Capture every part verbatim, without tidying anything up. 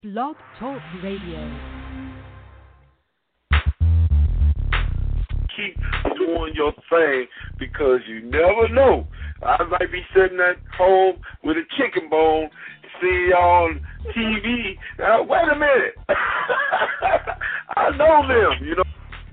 Blog Talk Radio. Keep doing your thing because you never know. I might be sitting at home with a chicken bone, see y'all on T V. Now, wait a minute. I know them, you know.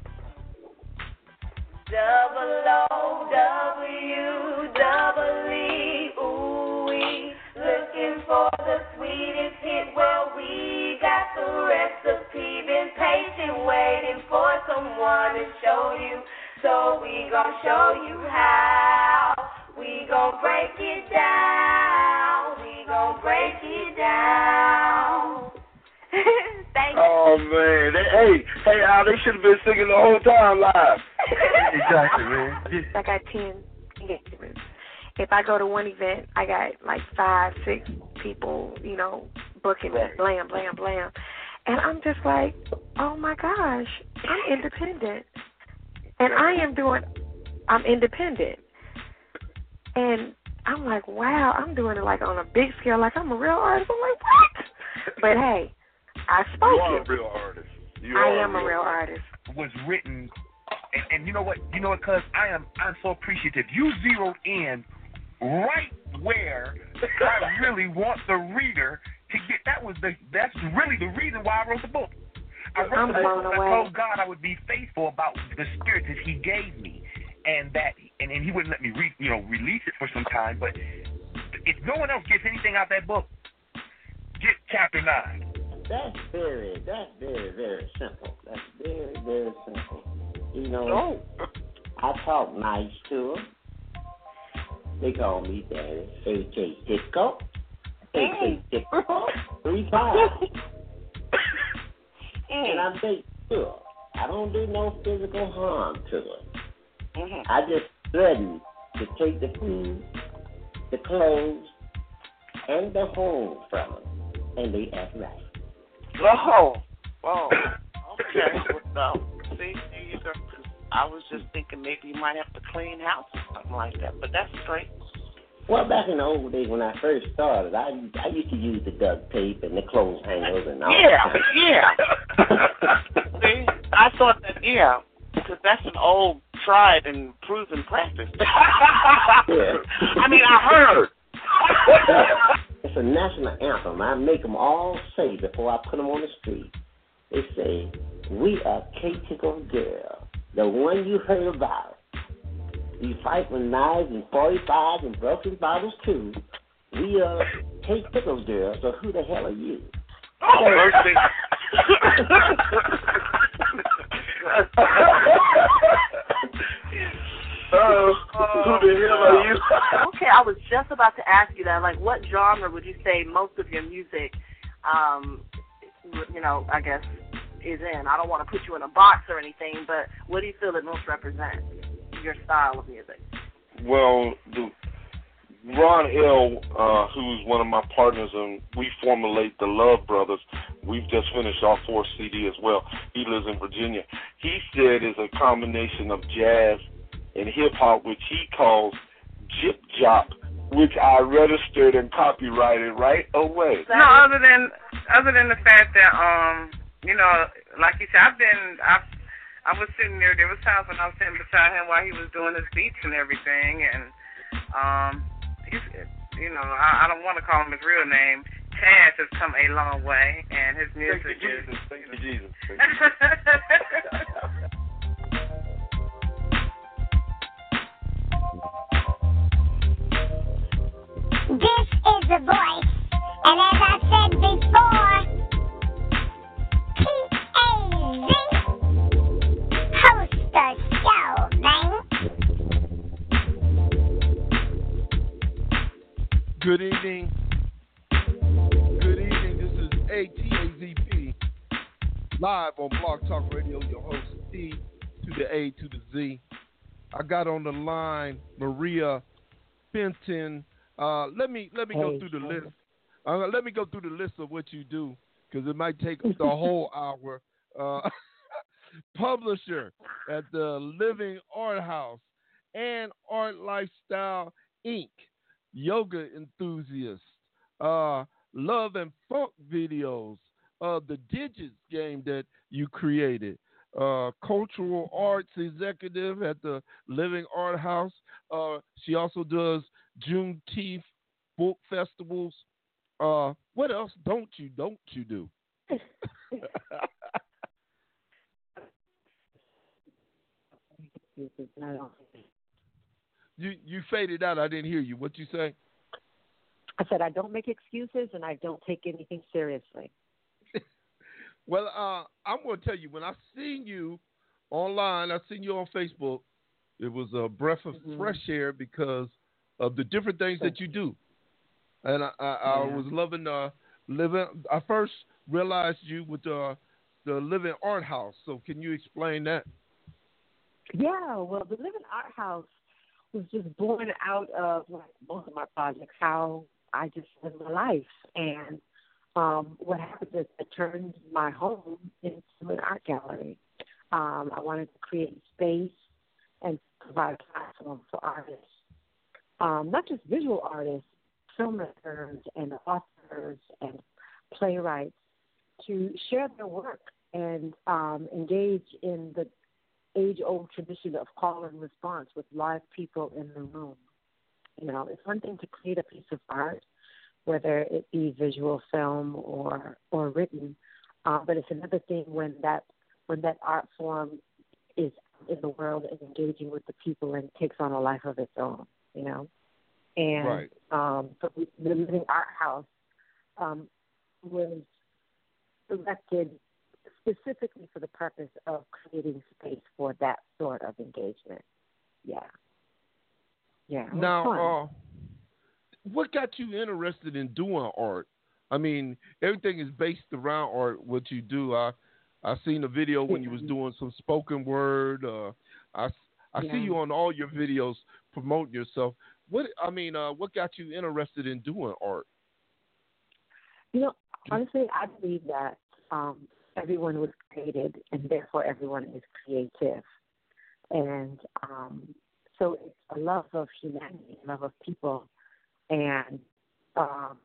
Double O W, double E, ooh wee. Looking for the sweetest hit, well we got the recipe. Been patient, waiting for someone to show you. So we gon' show you how. We gon' break it down. We gon' break it down. Thank you. Oh man, they, hey, hey, Al, they should have been singing the whole time live. Exactly, man. I got ten instruments. If I go to one event, I got like five, six people, you know, booking me, blam, blam, blam. And I'm just like, oh my gosh, I'm independent. And I am doing, I'm independent. And I'm like, wow, I'm doing it like on a big scale, like I'm a real artist. I'm like, what? But hey, I spoke You are it. a real artist. You I are am a real artist. Was written, and, and you know what? You know what? Cause I am, I'm so appreciative. You zeroed in right where I really want the reader to get. That was the. That's really the reason why I wrote the book. I wrote I'm the book. blown I away. told God I would be faithful about the spirit that He gave me, and that, and, and He wouldn't let me, re, you know, release it for some time. But if no one else gets anything out of that book, get chapter nine. That's very, that's very, very simple. That's very, very simple. You know, No. I talk nice to them. They call me Daddy. A K Disco. A K Disco. Three times. And I make sure I don't do no physical harm to them. Mm-hmm. I just threaten to take the food, the clothes, and the home from them. And they act right. Oh, oh, okay. Well, no, see, there you go. I was just thinking maybe you might have to clean house or something like that, but that's great. Well, back in the old days when I first started, I I used to use the duct tape and the clothes hangers and all Yeah, that. yeah. See, I thought that, yeah, because that's an old, tried and proven practice. Yeah. I mean, I heard. It's a national anthem. I make them all say before I put them on the street. They say, "We are K-Tickle Girl, the one you heard about. We fight with knives and forty-fives and broken bottles too. We are K-Tickle Girl, so who the hell are you?" Oh, mercy. Uh, who the hell are you? Okay, I was just about to ask you that. Like, what genre would you say most of your music, um, you know, I guess, is in? I don't want to put you in a box or anything, but what do you feel it most represents, your style of music? Well, the Ron L., uh, who's one of my partners, and we formulate the Love Brothers. We've just finished our fourth C D as well. He lives in Virginia. He said it's a combination of jazz and hip-hop, which he calls Jip Jop, which I registered and copyrighted right away. No, other than other than the fact that, um, you know, like you said, I've been, I've, I was sitting there, there was times when I was sitting beside him while he was doing his beats and everything, and, um, he's, you know, I, I don't want to call him his real name. Taz has come a long way, and his music Thank you, is... Jesus. Thank you, Jesus. Thank you. This is the voice, and as I said before, T A Z, host the show, man. Good evening. Good evening. This is A T A Z P, live on Blog Talk Radio, your host, T to the A to the Z. I got on the line Maria Fenton. Uh, let me let me go through the list. Uh, let me go through the list of what you do, because it might take the whole hour. Uh, publisher at the Living Art House and Art Lifestyle Incorporated. Yoga enthusiast. Uh, love and funk videos. uh, the Digits game that you created. Uh, cultural arts executive at the Living Art House. Uh, she also does Juneteenth book festivals. Uh, what else don't you don't you do? you you faded out. I didn't hear you. What you say? I said I don't make excuses and I don't take anything seriously. Well, uh, I'm going to tell you, when I seen you online, I seen you on Facebook, it was a breath of mm-hmm. fresh air because of the different things that you do. And I, I, I yeah. was loving uh, living. I first realized you with uh, the Living Art House. So can you explain that? Yeah, well, the Living Art House was just born out of, like most of my projects, how I just live my life. And Um, what happened is I turned my home into an art gallery. Um, I wanted to create space and provide a platform for artists, um, not just visual artists, filmmakers and authors and playwrights, to share their work and um, engage in the age-old tradition of call and response with live people in the room. You know, it's one thing to create a piece of art, whether it be visual film or or written, uh, but it's another thing when that when that art form is in the world and engaging with the people and takes on a life of its own, you know. And right. um, so the Living Art House um, was erected specifically for the purpose of creating space for that sort of engagement. Yeah. Yeah. Now, uh, what got you interested in doing art? I mean, everything is based around art, what you do. I I seen a video when you was doing some spoken word. Uh, I, I yeah. see you on all your videos promoting yourself. What I mean, uh, what got you interested in doing art? You know, honestly, I believe that um, everyone was created, and therefore everyone is creative. And um, so it's a love of humanity, love of people, and um,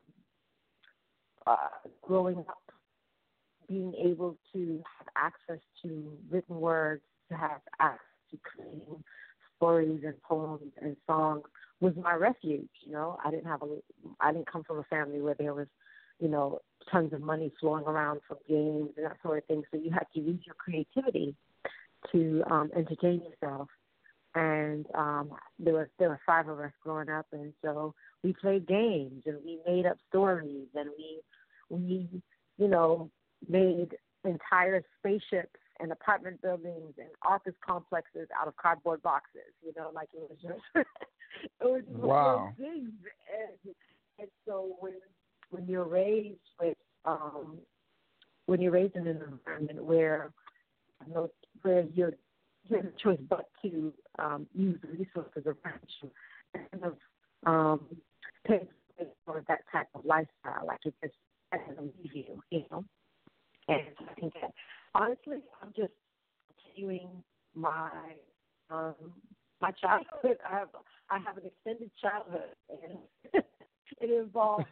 uh, growing up, being able to have access to written words, to have access to creating stories and poems and songs was my refuge. You know, I didn't have a, I didn't come from a family where there was, you know, tons of money flowing around from games and that sort of thing. So you had to use your creativity to um, entertain yourself. And um, there were there were five of us growing up, and so we played games and we made up stories and we we you know made entire spaceships and apartment buildings and office complexes out of cardboard boxes. You know, like it was just it was just wow. things. And, and so when when you're raised with um, when you're raised in an environment where you know, where you're you have no choice but to um, use the resources around you and kind of um, pay for that type of lifestyle. Like it just doesn't leave you, you know. And I think that honestly, I'm just continuing my um, my childhood. I have I have an extended childhood, and it involves.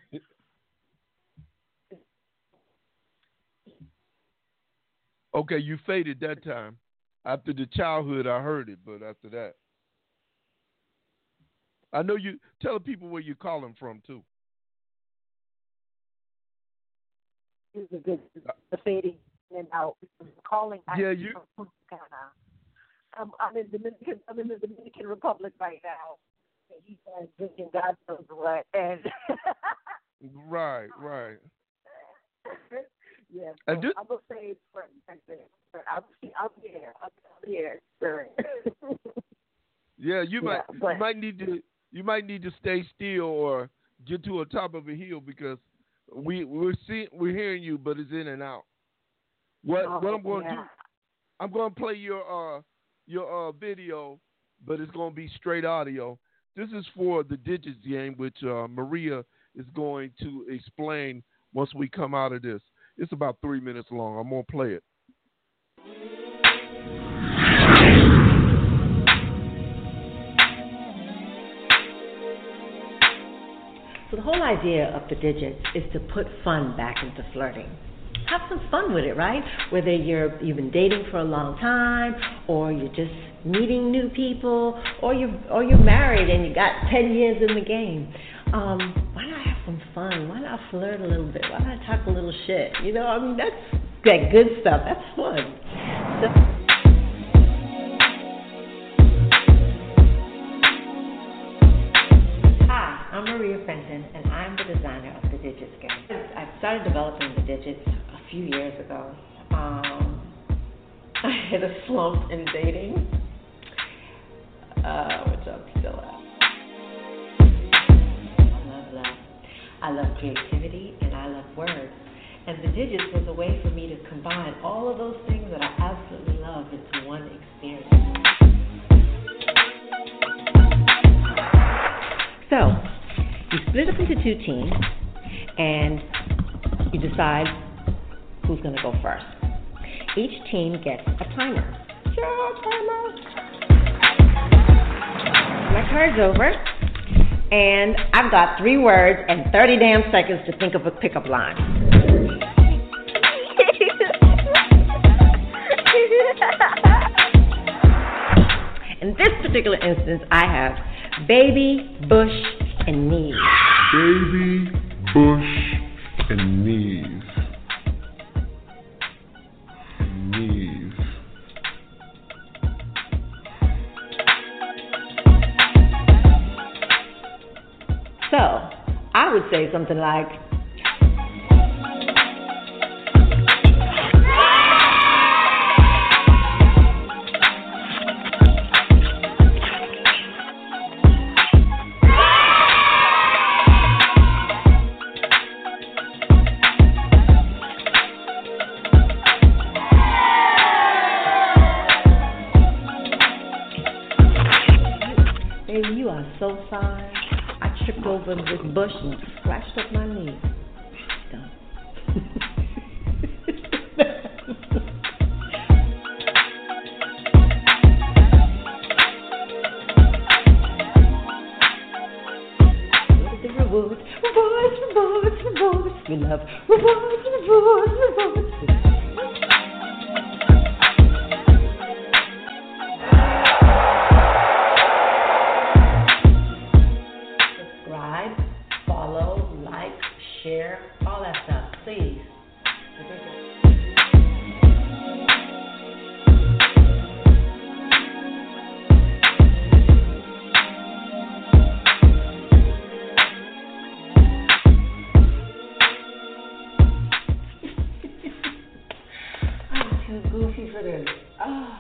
Okay, you faded that time. After the childhood, I heard it, but after that, I know you. Tell the people where you're calling from too. This is a good the fading and out calling. Yeah, you. I'm, I'm in Dominican. I'm in the Dominican Republic right now. He says drinking God knows what, and right, right. Yeah, so this, I'm gonna say for but I'm I'm here. I'm, I'm here. Sure. yeah, you yeah, might but, you might need to you might need to stay still or get to a top of a hill because we we're seeing we're hearing you, but it's in and out. What oh, what I'm going to yeah. do? I'm going to play your uh your uh video, but it's going to be straight audio. This is for the Digits game, which uh, Maria is going to explain once we come out of this. It's about three minutes long. I'm going to play it. So the whole idea of the Digits is to put fun back into flirting. have some fun with it, right? Whether you're you've been dating for a long time, or you're just meeting new people, or you or you're married and you got ten years in the game. Um, why not have some fun? Why not flirt a little bit? Why not talk a little shit? You know, I mean, that's that good stuff. That's fun. So, I'm Maria Fenton, and I'm the designer of the Digits Gang. I started developing the Digits a few years ago. Um, I hit a slump in dating, uh, which I'm still at. I love love. I love creativity, and I love words. And the Digits was a way for me to combine all of those things that I absolutely love into one experience. So, you split up into two teams, and you decide who's going to go first. Each team gets a timer. Sure, timer. My card's over, and I've got three words and thirty damn seconds to think of a pickup line. In this particular instance, I have baby, bush, and knees. Baby, bush, and knees. Knees. So, I would say something like, baby, you are so fine. I tripped over this bush and scratched up my knee. Done. Rewards, rewards, rewards, rewards. We love rewards, rewards, rewards. Share, all that stuff, please. I'm too goofy for this. Oh.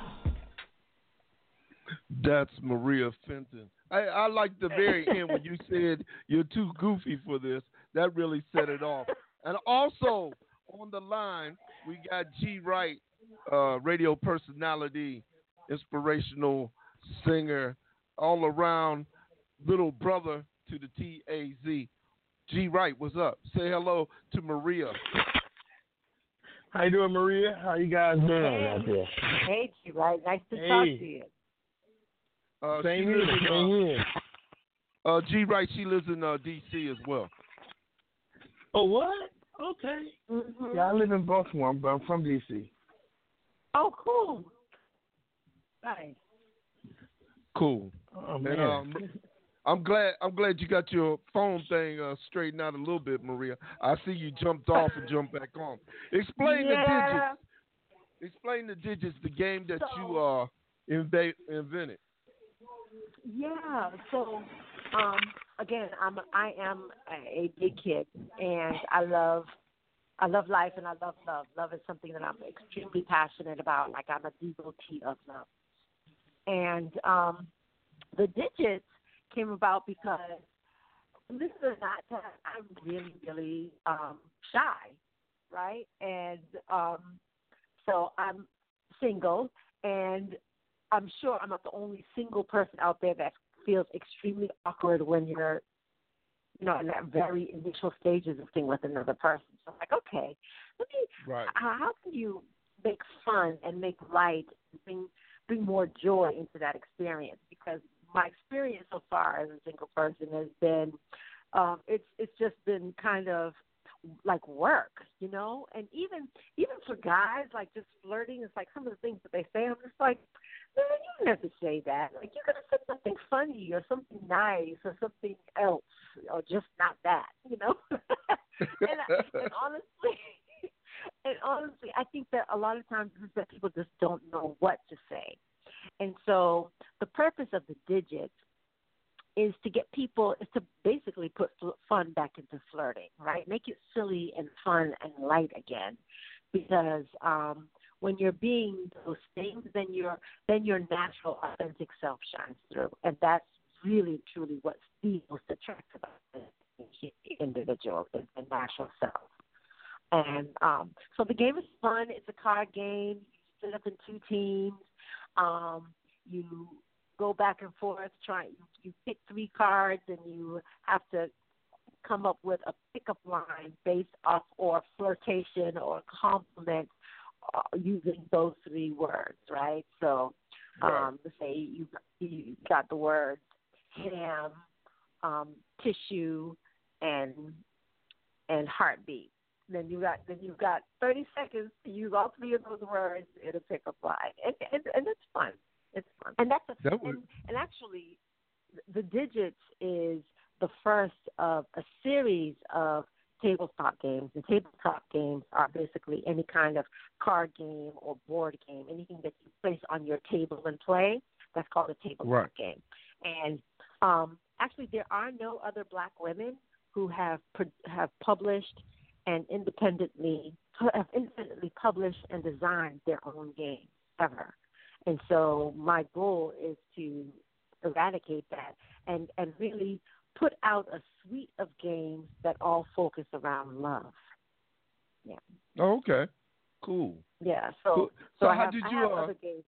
That's Maria Fenton. I, I like the very end when you said you're too goofy for this. That really set it off. And also on the line, we got G. Wright, uh, radio personality, inspirational singer, all around little brother to the T A Z. G. Wright, what's up? Say hello to Maria. How you doing, Maria? How you guys doing out there? Hey, G. Wright. Nice to hey. talk to you. Uh, Same here. Same here. Uh, G. Wright, she lives in uh, D C as well. Oh, what? Okay. Mm-hmm. Yeah, I live in Baltimore, but I'm from D C. Oh, cool. Nice. Cool. Oh, and, man. um, I'm glad. I'm glad you got your phone thing uh, straightened out a little bit, Maria. I see you jumped off and jumped back on. Explain yeah. the digits. Explain the digits. The game that so, you uh inv- invented. Yeah. So, um, again, I'm I am a big kid, and I love I love life, and I love love. Love is something that I'm extremely passionate about. Like, I'm a devotee of love, and um, the digits came about because, this is not that I'm really, really um, shy, right? And um, so I'm single, and I'm sure I'm not the only single person out there that feels extremely awkward when you're, you know, in that very initial stages of thing with another person. So I'm like, okay, let me, right. how, how can you make fun and make light, bring, bring more joy into that experience? Because my experience so far as a single person has been, um, it's it's just been kind of like work, you know, and even even for guys, like just flirting, it's like some of the things that they say. I'm just like, man, you don't have to say that. Like you could have said something funny or something nice or something else, or just not that, you know. and, I, and honestly, and honestly, I think that a lot of times it's that people just don't know what to say, and so the purpose of the digits is to get people, is to basically put fun back into flirting, right? Make it silly and fun and light again, because um, when you're being those things, then your then your natural, authentic self shines through, and that's really truly what's the most attractive about the individual, the, the natural self. And um, so the game is fun. It's a card game. You split up in two teams. Um, you go back and forth, try you, you pick three cards, and you have to come up with a pickup line based off or flirtation or compliment uh, using those three words, right? So, um, let's say you you got the words ham, um, tissue, and and heartbeat. Then you got then you've got thirty seconds to use all three of those words in a pickup line, and and, and it's fun. It's fun, and that's a, that and, and actually, the digits is the first of a series of tabletop games. And tabletop games are basically any kind of card game or board game, anything that you place on your table and play. That's called a tabletop right. game. And um, actually, there are no other black women who have have published and independently have independently published and designed their own games ever. And so my goal is to eradicate that and, and really put out a suite of games that all focus around love. Yeah. Oh, okay. Cool. Yeah. So so, so, so I how have, did I you have uh, other games.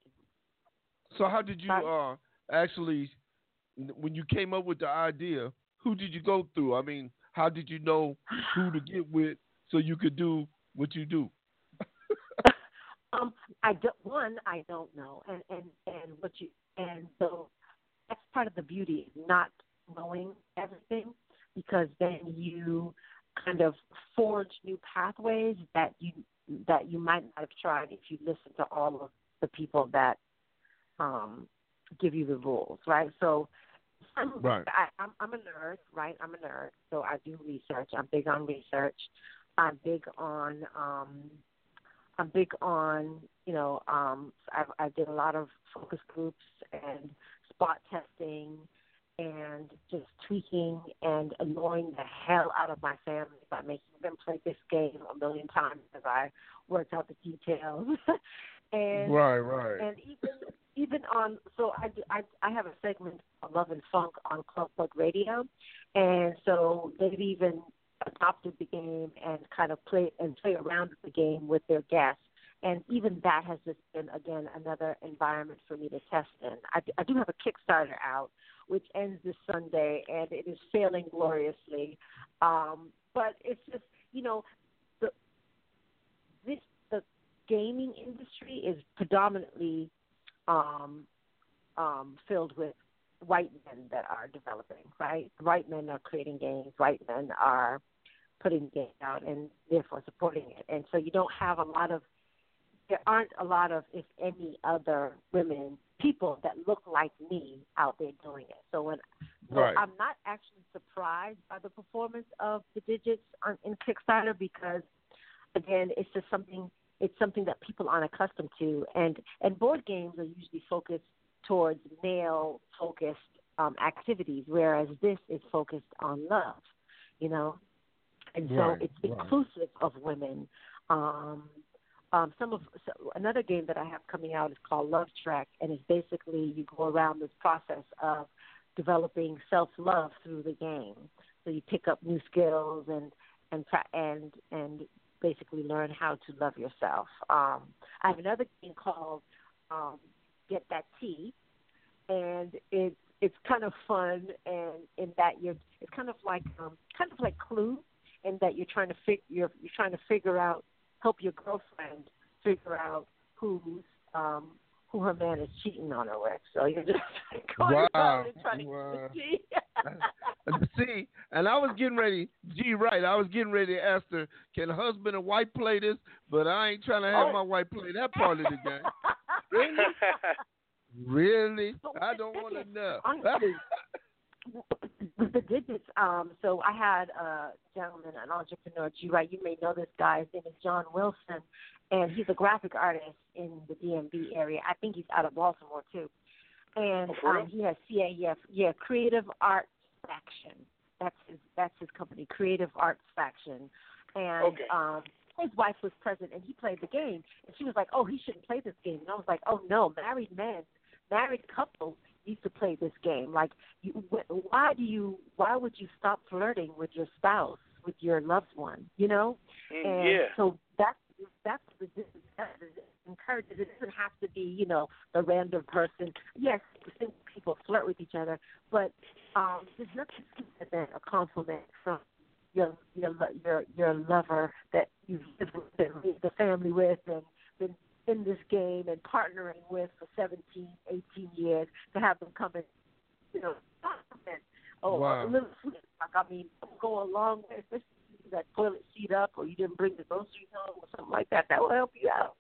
So how did you uh, actually, when you came up with the idea, who did you go through? I mean, how did you know who to get with so you could do what you do? Um, I don't, one, I don't know, and, and, and what you and so that's part of the beauty, not knowing everything, because then you kind of forge new pathways that you that you might not have tried if you listen to all of the people that um, give you the rules, right? So, right. I, I'm, I'm a nerd, right? I'm a nerd, so I do research. I'm big on research. I'm big on um, I'm big on, you know, um, I, I did a lot of focus groups and spot testing and just tweaking and annoying the hell out of my family by making them play this game a million times as I worked out the details. and right, right. And even even on, so I, do, I, I have a segment of Love and Funk on Club Bug Radio, and so they've even adopted the game and kind of play and play around with the game with their guests. And even that has just been, again, another environment for me to test in. I, I do have a Kickstarter out, which ends this Sunday, and it is failing gloriously. Um, but it's just, you know, the this the gaming industry is predominantly um, um, filled with white men that are developing, right? White men are creating games. White men are putting games out and therefore supporting it. And so you don't have a lot of, there aren't a lot of, if any, other women, people that look like me out there doing it. So when, so right. I'm not actually surprised by the performance of the digits on, in Kickstarter because, again, it's just something, it's something that people aren't accustomed to. And, and board games are usually focused towards male-focused um, activities, whereas this is focused on love, you know? And so right, it's right. inclusive of women. Um, um, some of so another game that I have coming out is called Love Track, and it's basically you go around this process of developing self-love through the game. So you pick up new skills and and and and basically learn how to love yourself. Um, I have another game called um, Get That Tea, and it's it's kind of fun, and in that you're it's kind of like um, kind of like Clue, in that you're trying to fig- you're you're trying to figure out, help your girlfriend figure out who's um, who her man is cheating on her with. So you're just going wow. around and trying wow. to see. See, and I was getting ready, G, right, I was getting ready to ask her, can husband and wife play this? But I ain't trying to have Oh. my wife play that part of the game. Really? Really? I don't want to know. Honestly, with the digits, um, so I had a gentleman, an entrepreneur, G, right, you may know this guy. His name is John Wilson, and he's a graphic artist in the D M V area. I think he's out of Baltimore, too. And um, he has C A F, yeah, Creative Arts Faction. That's his, that's his company, Creative Arts Faction. And Okay. um, his wife was present, and he played the game. And she was like, oh, he shouldn't play this game. And I was like, oh, no, married men, married couples need to play this game. Like, you, wh- why do you, why would you stop flirting with your spouse, with your loved one, you know? Mm, and yeah. so that's, that's the that's encourages. It doesn't have to be, you know, the random person. Yes, people flirt with each other, but um, there's nothing sweeter than a compliment from your your your your lover that you've lived with and raised a family with and been in this game and partnering with for seventeen, eighteen years, to have them come and, you know, compliment. Oh, Wow. a little sweet talk. I mean, go a long way, especially if you that toilet seat up or you didn't bring the groceries home or something like that. That will help you out.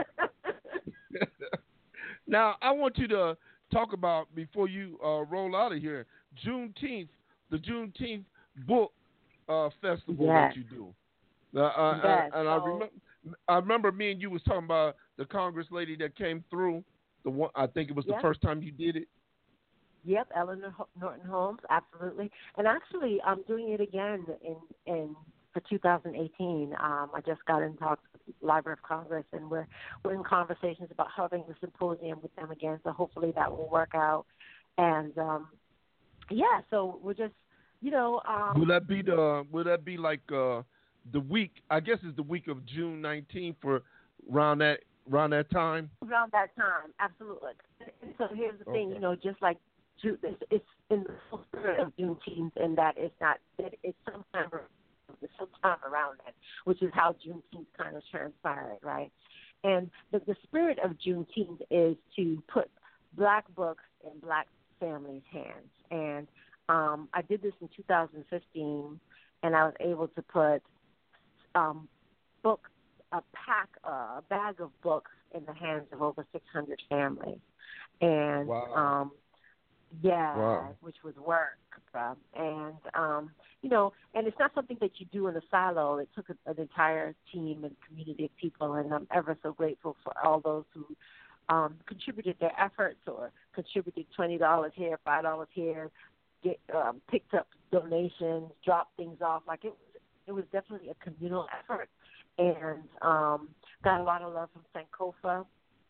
Now, I want you to talk about, before you uh, roll out of here, Juneteenth, the Juneteenth book uh, festival Yes. that you do. Uh, uh, Yes. and I So- remember, I remember me and you was talking about the Congress lady that came through. The one, I think it was Yeah. the first time you did it. Yep, Eleanor Ho- Norton Holmes, absolutely. And actually, I'm doing it again in in for two thousand eighteen. Um, I just got in talks with the Library of Congress, and we're we're in conversations about having the symposium with them again. So hopefully that will work out. And um, yeah, so we're just, you know, um, Will that be the? Will that be like uh, the week? I guess it's the week of June nineteenth for around that around that time. around that time, absolutely. And so here's the thing, Okay. you know, just like June, it's, it's in the full spirit of Juneteenth, and that it's not that it's sometime it's sometime around that, which is how Juneteenth kind of transpired, right? And the, the spirit of Juneteenth is to put black books in black families' hands. And um, I did this in two thousand fifteen, and I was able to put um, book a pack, uh, a bag of books in the hands of over six hundred families. And Wow. um, yeah, Wow. which was work. Uh, and, um, you know, and it's not something that you do in a silo. It took a, an entire team and community of people, and I'm ever so grateful for all those who um, contributed their efforts or contributed twenty dollars here, five dollars here, get, um, picked up donations, dropped things off. Like, it was, it was definitely a communal effort. And um, got a lot of love from Sankofa.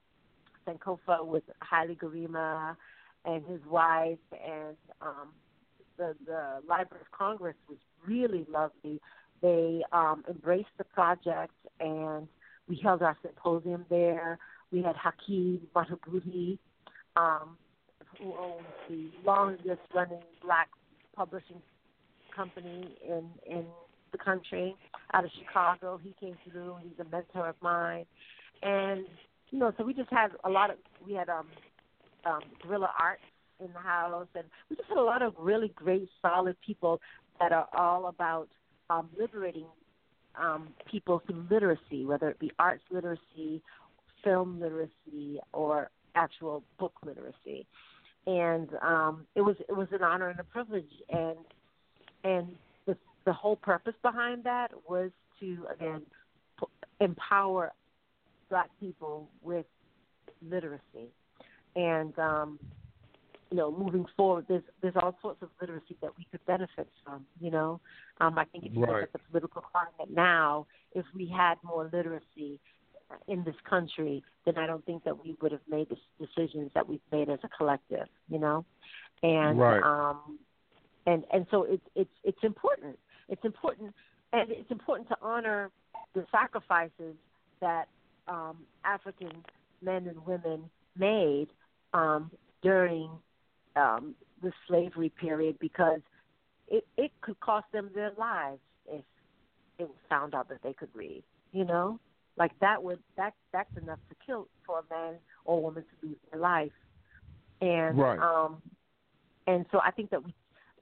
Sankofa with Haile Garima and his wife, and um, the the Library of Congress was really lovely. They um, embraced the project, and we held our symposium there. We had Hakeem Matabuhi, um, who owns the longest running black publishing company in in the country, out of Chicago. He came through. He's a mentor of mine, and you know, so we just had a lot of we had um, um, guerrilla art in the house, and we just had a lot of really great, solid people that are all about um, liberating um, people through literacy, whether it be arts literacy, film literacy, or actual book literacy. And um, it was it was an honor and a privilege, and and the the whole purpose behind that was to again p- empower Black people with literacy, and um, you know, moving forward, there's there's all sorts of literacy that we could benefit from. You know, um, I think if you Right. look at the political climate now, if we had more literacy in this country, then I don't think that we would have made the decisions that we've made as a collective. You know, and Right. um, and and so it's it's it's important. It's important, and it's important to honor the sacrifices that um, African men and women made um, during um, the slavery period, because it, it could cost them their lives if it was found out that they could read. You know, like that would that that's enough to kill for a man or woman to lose their life. And Right. um, and so I think that we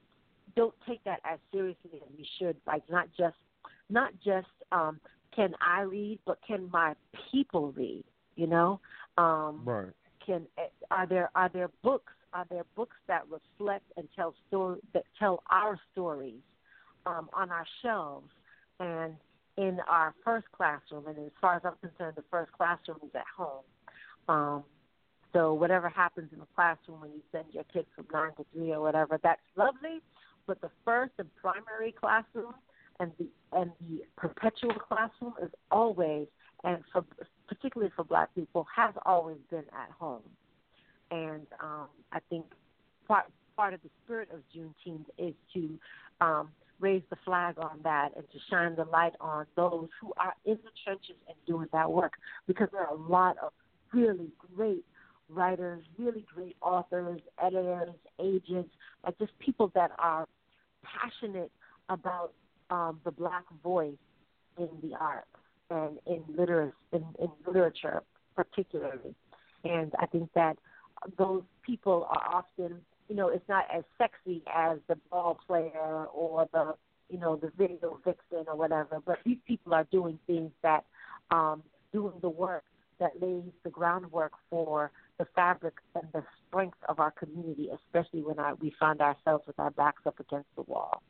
don't take that as seriously as we should. Like not just not just um, can I read, but can my people read? You know, um, right? Can are there are there books are there books that reflect and tell story that tell our stories um, on our shelves and in our first classroom? And as far as I'm concerned, the first classroom is at home. Um, so whatever happens in the classroom when you send your kids from nine to three or whatever, that's lovely. But the first and primary classroom and the and the perpetual classroom is always, and for particularly for Black people, has always been at home. And um, I think part part of the spirit of Juneteenth is to um, raise the flag on that and to shine the light on those who are in the trenches and doing that work, because there are a lot of really great writers, really great authors, editors, agents, like just people that are passionate about um, the Black voice in the arts and in, liter- in, in literature particularly. And I think that those people are often, you know, it's not as sexy as the ball player or the, you know, the video vixen or whatever, but these people are doing things that, um, doing the work that lays the groundwork for the fabric and the strength of our community, especially when I, we find ourselves with our backs up against the wall.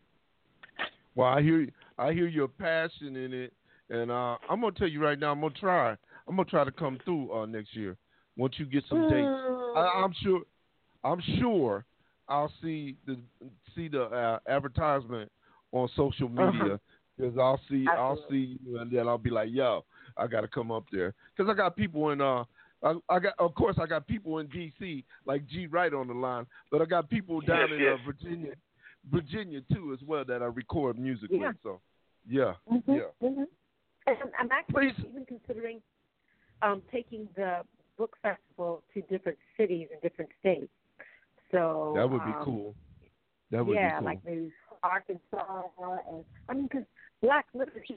Well, I hear I hear your passion in it, and uh, I'm gonna tell you right now, I'm gonna try. I'm gonna try to come through uh, next year once you get some dates. I, I'm sure. I'm sure I'll see the see the uh, advertisement on social media because uh-huh. I'll see Absolutely. I'll see you, and then I'll be like, yo, I got to come up there because I got people in uh. I, I got, of course, I got people in D C like G Wright on the line, but I got people down yes, in yes. Uh, Virginia, Virginia too as well that I record music yeah. with. So, yeah, mm-hmm, yeah. Mm-hmm. And I'm actually Please. even considering um, taking the book festival to different cities and different states. So that would be um, cool. That would yeah, be cool. like maybe Arkansas, and I mean, because Black literature.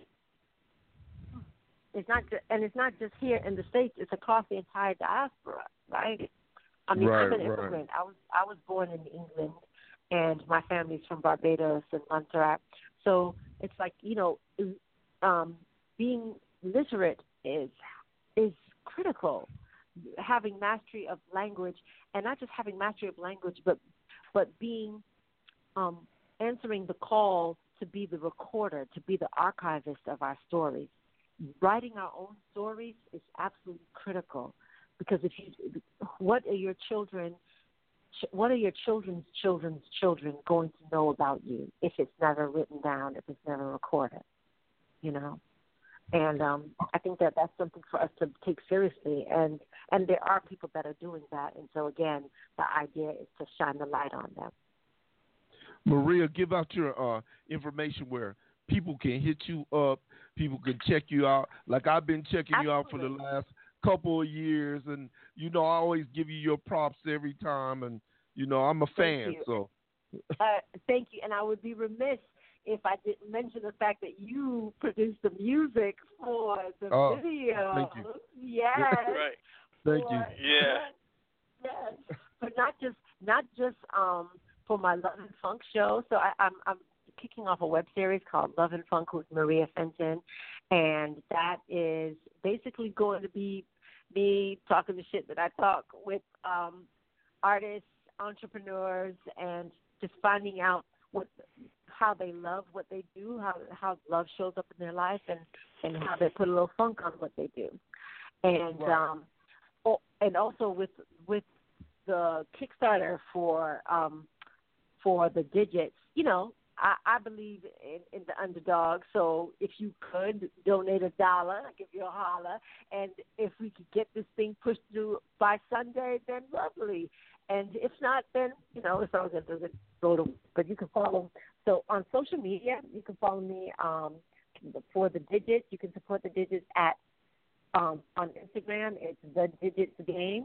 It's not, just, and it's not just here in the States. It's across the entire diaspora, right? I mean, right, I'm an right. immigrant. I was I was born in England, and my family's from Barbados and Montserrat. So it's like, you know, um, being literate is is critical. Having mastery of language, and not just having mastery of language, but but being um, answering the call to be the recorder, to be the archivist of our stories. Writing our own stories is absolutely critical, because if you, what are your children, what are your children's children's children going to know about you if it's never written down, if it's never recorded, you know? And um, I think that that's something for us to take seriously, and and there are people that are doing that, and so again, the idea is to shine the light on them. Maria, give out your uh, information where people can hit you up, people can check you out. Like I've been checking Absolutely. you out for the last couple of years, and you know I always give you your props every time, and you know I'm a fan. So uh, thank you, and I would be remiss if I didn't mention the fact that you produced the music for the oh, video. Thank you. Yes. Right. Thank for, you. Yeah. Yes. But not just not just um for my Love and Funk show. So I, I'm I'm kicking off a web series called Love and Funk with Maria Fenton, and that is basically going to be me talking the shit that I talk with um, artists, entrepreneurs, and just finding out what how they love what they do, how how love shows up in their life, and, and how they put a little funk on what they do, and right. um, oh, and also with with the Kickstarter for um, for the digits, you know. I, I believe in, in the underdog, so if you could donate a dollar, I'll give you a holler. And if we could get this thing pushed through by Sunday, then lovely. And if not, then, you know, it's always going to go to, but you can follow. So on social media, you can follow me um, for the digits. You can support the digits at, um, on Instagram, it's the digits game.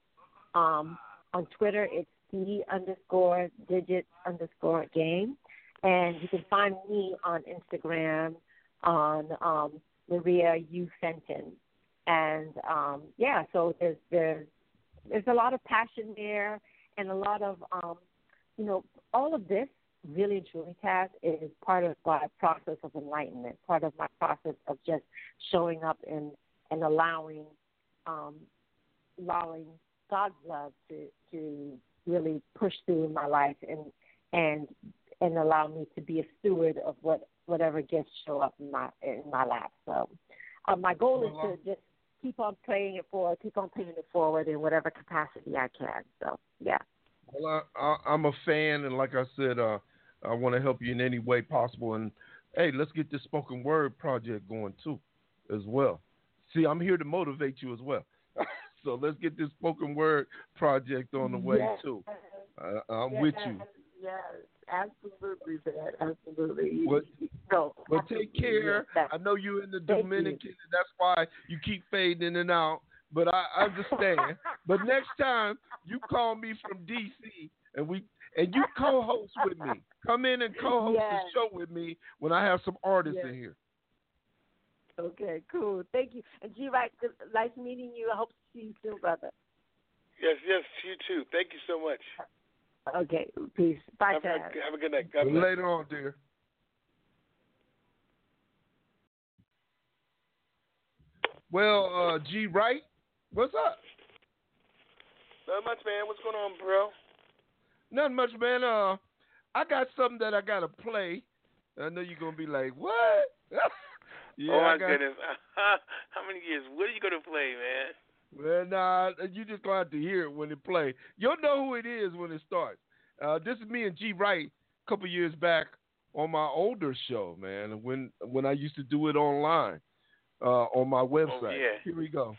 Um, on Twitter, it's the underscore digits underscore game. And you can find me on Instagram on um, Maria U. Fenton. And, um, yeah, so there's, there's there's a lot of passion there and a lot of, um, you know, all of this really and truly, Cass, is part of my process of enlightenment, part of my process of just showing up and, and allowing, um, allowing God's love to, to really push through in my life and and and allow me to be a steward of what whatever gifts show up in my in my lap. So uh, my goal is to just keep on playing it forward, keep on paying it forward in whatever capacity I can. So yeah. Well, I, I, I'm a fan, and like I said, uh, I want to help you in any way possible. And hey, let's get this spoken word project going too, as well. See, I'm here to motivate you as well. So let's get this spoken word project on the way yes. too. Uh, I'm yes. with you. Yes, absolutely, man. Absolutely. But, no, but absolutely. take care. Yes. I know you're in the Thank Dominican, you. and that's why you keep fading in and out. But I understand. But next time you call me from D C and we and you co-host with me. Come in and co-host yes. the show with me when I have some artists yes. in here. Okay, cool. Thank you. And G, right, nice meeting you. I hope to see you soon, brother. Yes, yes, you too. Thank you so much. Okay, peace. Bye, have, Chad. a, have a good night. God bless. Later on, dear. Well, uh, G, right? What's up? Not much, man. What's going on, bro? Nothing much, man. Uh, I got something that I got to play. I know you're going to be like, what? Yeah, oh, my I got... goodness. How many years? What are you going to play, man? Well, nah, you just going to have to hear it when it plays. You'll know who it is when it starts. Uh, this is me and G Wright a couple years back on my older show, man, when when I used to do it online uh, on my website. Oh, yeah. Here we go.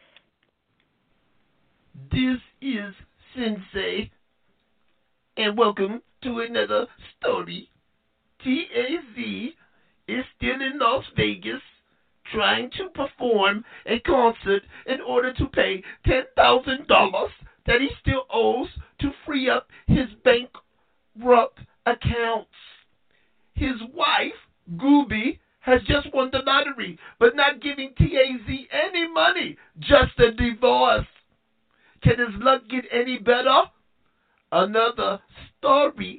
This is Sensei, and welcome to another story. T A Z is still in Las Vegas trying to perform a concert in order to pay ten thousand dollars that he still owes to free up his bankrupt accounts. His wife, Gooby, has just won the lottery, but not giving T A Z any money, just a divorce. Can his luck get any better? Another story.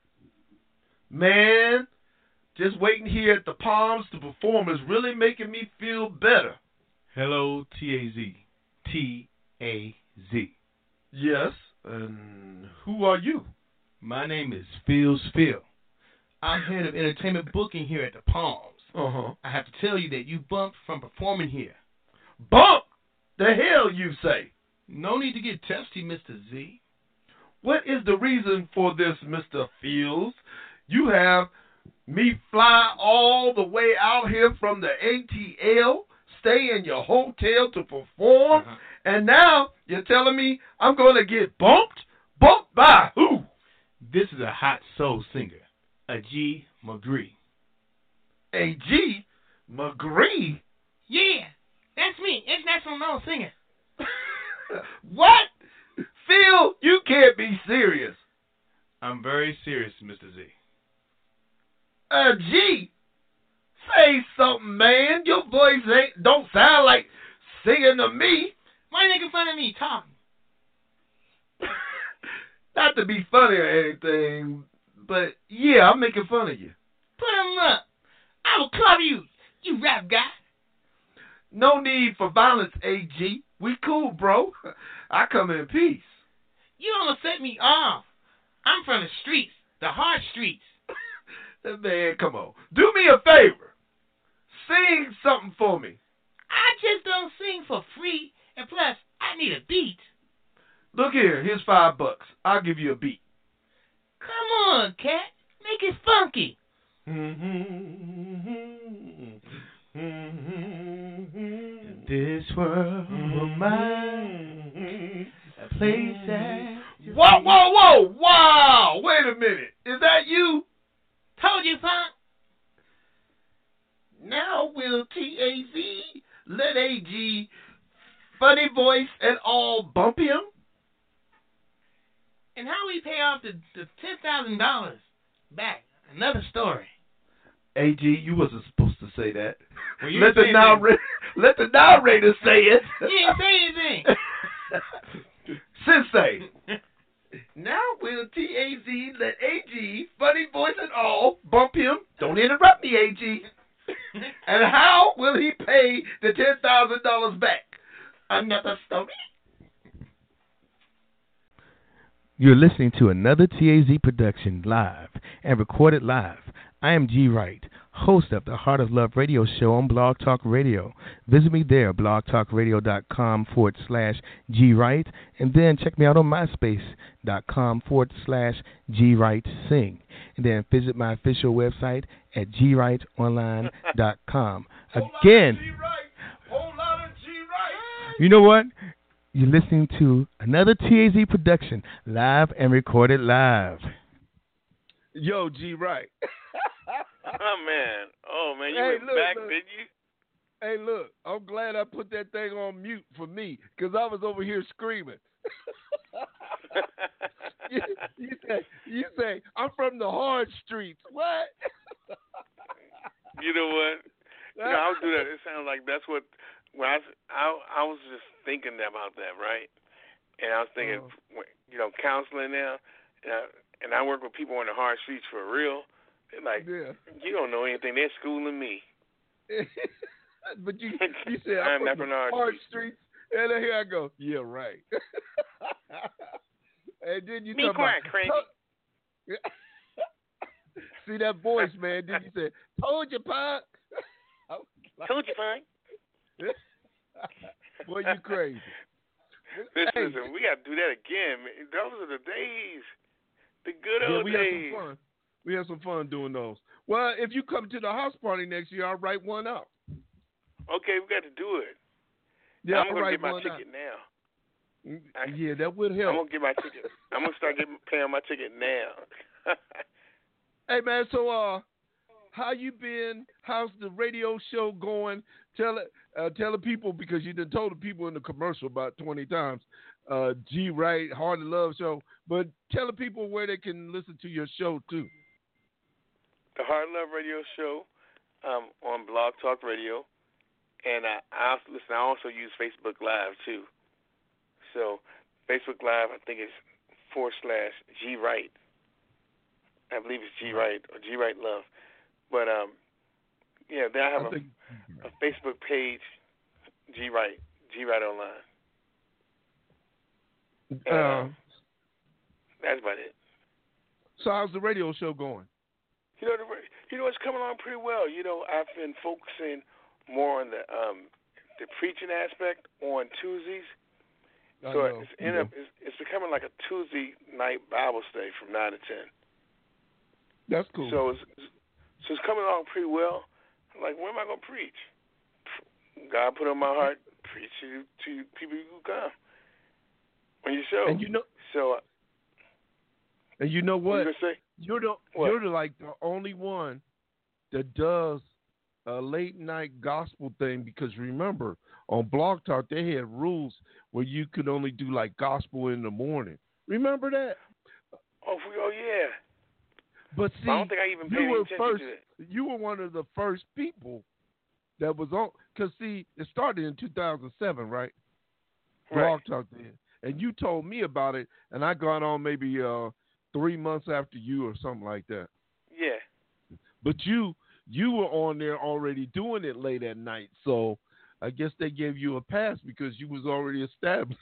Man, just waiting here at the Palms to perform is really making me feel better. Hello, T A Z. T A Z. Yes, and who are you? My name is Phil's Phil. I'm head of entertainment booking here at the Palms. Uh-huh. I have to tell you that you bumped from performing here. Bump? The hell you say? No need to get testy, Mister Z. What is the reason for this, Mister Fields? You have me fly all the way out here from the A T L, stay in your hotel to perform, uh-huh. and now you're telling me I'm going to get bumped? Bumped by who? This is a hot soul singer, a G. McGree. A G. McGree? Yeah, that's me, international known singer. What? Phil, you can't be serious. I'm very serious, Mister Z. Uh, G, say something, man. Your voice ain't don't sound like singing to me. Why are you making fun of me talking? Not to be funny or anything, but yeah, I'm making fun of you. Put him up. I will club you, you rap guy. No need for violence, A G. We cool, bro. I come in peace. You almost set me off. I'm from the streets, the hard streets. Man, come on. Do me a favor. Sing something for me. I just don't sing for free, and plus, I need a beat. Look here, here's five bucks. I'll give you a beat. Come on, cat. Make it funky. This world of mine, a place that... Whoa, whoa, whoa! Wow! Wait a minute. Is that you? Told you, punk. Now will T A Z let A G, funny voice and all, bump him? And how we pay off the, the ten thousand dollars back? Another story. A G, you wasn't supposed to say that. Well, you let, the narrator, let the narrator say it. You didn't say anything. Sensei. Now will will T A Z let A G, funny voice and all, bump him? Don't interrupt me, A G. And how will he pay the ten thousand dollars back? Another story. You're listening to another T A Z production live and recorded live. I am G. Wright, host of the Heart of Love radio show on Blog Talk Radio. Visit me there, blogtalkradio.com forward slash G. Wright, and then check me out on myspace.com forward slash G. Wright Sing. And then visit my official website at g wright online dot com. Again, you know what? You're listening to another T A Z production, live and recorded live. Yo, G. Wright. Oh, man. Oh, man. You Hey, went look, back, look. did you? Hey, look, I'm glad I put that thing on mute for me because I was over here screaming. you, you say, you say, I'm from the hard streets. What? You know what? You know, I'll do that. It sounds like that's what, when I, I, I was just thinking about that, right? And I was thinking, Uh-huh. you know, counseling now, and I, and I work with people on the hard streets for real. They're like, Yeah. you don't know anything. They're schooling me. But you, you said I'm I'm not from from the hard hard streets. streets, and then here I go. Yeah, right. And then you Be talk quiet, about crazy. See that voice, man? Then you say, "Told you, Pop." Told you, fine. Boy, you crazy. Listen, Hey. listen, we got to do that again, man. Those are the days. The good Yeah, old we had days. some fun. We had some fun doing those. Well, if you come to the house party next year, I'll write one up. Okay, we got to do it. Yeah, I'm I'll going to write get my one ticket up. now. I- Yeah, that would I'm help. going to get my ticket. I'm going to start getting paying my ticket now. Hey, man, so uh, how you been? How's the radio show going? Tell it, uh, tell the people, because you done told the people in the commercial about twenty times, uh, G. Wright, Hard to Love show. But tell the people where they can listen to your show, too. The Hard Love Radio Show um, on Blog Talk Radio. And I, I also, listen, I also use Facebook Live, too. So Facebook Live, I think it's forward slash G Wright. I believe it's G Wright or G Wright Love. But, um, yeah, then I have I a, think, a Facebook page, G Wright, G Wright Online. And, uh, um, that's about it. so how's the radio show going? You know, the, you know, it's coming along pretty well. You know, I've been focusing more on the um, the preaching aspect on Tuesdays. I So know. it's, end up, it's it's becoming like a Tuesday night Bible study from nine to ten. That's cool. So it's so it's coming along pretty well. I'm like, where am I going to preach? God put on my heart, preach to to people who come on your show. And you know, so and you know what? you gonna say? You're the What? you're the, like the only one that does a late night gospel thing, because remember on Blog Talk they had rules where you could only do like gospel in the morning. Remember that? Oh, we- oh yeah. But see, I don't think I even paid you any were attention first. to it. You were one of the first people that was on. Cause see, it started in two thousand seven, right? Blog Right. Talk then, and you told me about it, and I got on maybe uh, three months after you or something like that. Yeah. But you you were on there already doing it late at night, so I guess they gave you a pass because you was already established.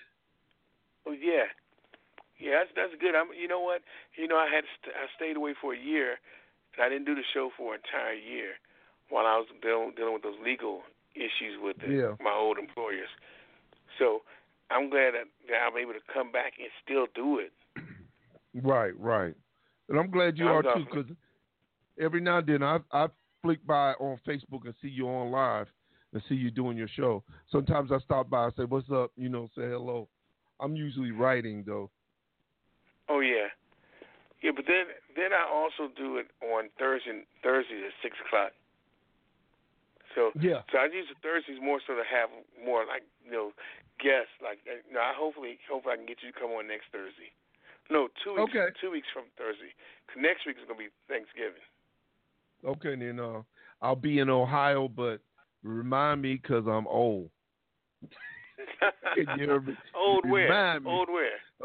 Oh yeah. Yeah, that's that's good. I'm. You know what? You know, I had st- I stayed away for a year, and I didn't do the show for an entire year while I was dealing, dealing with those legal issues with the, Yeah. my old employers. So I'm glad that, that I'm able to come back and still do it. Right, right. And I'm glad you I'm are too, definitely- because every now and then I I flick by on Facebook and see you on live and see you doing your show. Sometimes I stop by and say, "What's up?" You know, say hello. I'm usually writing though. Oh yeah, yeah. But then then I also do it on Thursday Thursdays at six o'clock. So Yeah. so I use the Thursdays more so to have more like you know guests. Like you know, I hopefully hopefully I can get you to come on next Thursday. No, two weeks. Okay. Two weeks from Thursday. 'Cause next week is gonna be Thanksgiving. Okay, then uh, I'll be in Ohio, but remind me because I'm old. Can you hear me? Old where? Remind me. Old where? Uh,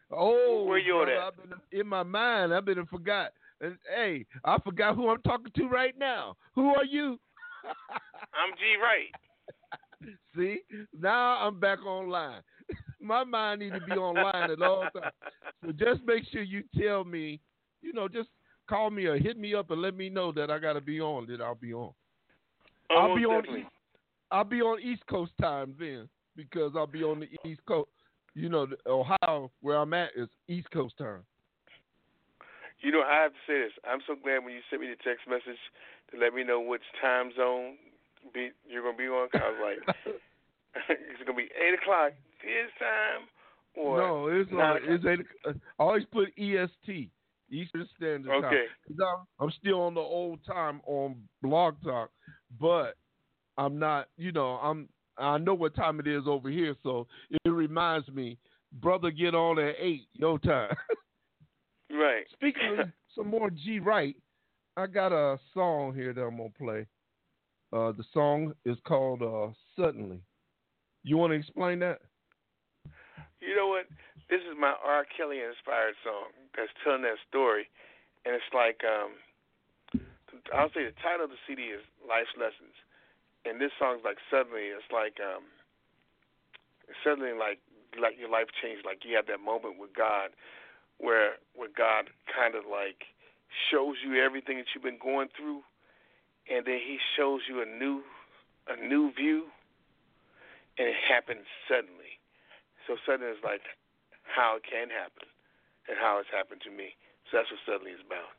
Oh, where you brother, at? I've been in my mind. I've been forgot. And, hey, I forgot who I'm talking to right now. Who are you? I'm G Wright. See, now I'm back online. My mind needs to be online at all times. So just make sure you tell me, you know, just call me or hit me up and let me know that I got to be on, that I'll be on. Oh, I'll be definitely. on East, I'll be on East Coast time then, because I'll be on the East Coast. You know, Ohio, where I'm at, is East Coast time. You know, I have to say this. I'm so glad when you sent me the text message to let me know which time zone be, you're going to be on. Cause I was like, is it going to be eight o'clock this time? Or no, it's, uh, it's eight, uh, I always put E S T, Eastern Standard Time. Okay. I'm, I'm still on the old time on Blog Talk, but I'm not, you know, I'm, I know what time it is over here, so it reminds me, brother, get on at eight, your time. Right. Speaking of some more G Wright, I got a song here that I'm going to play. Uh, the song is called uh, Suddenly. You want to explain that? You know what? This is my R. Kelly inspired song that's telling that story. And it's like, um, I'll say the title of the C D is Life's Lessons. And this song's like Suddenly. It's like, um, suddenly like, like your life changed. Like you have that moment with God where, where God kind of like shows you everything that you've been going through. And then he shows you a new, a new view. And it happens suddenly. So suddenly is like how it can happen and how it's happened to me. So that's what Suddenly is about.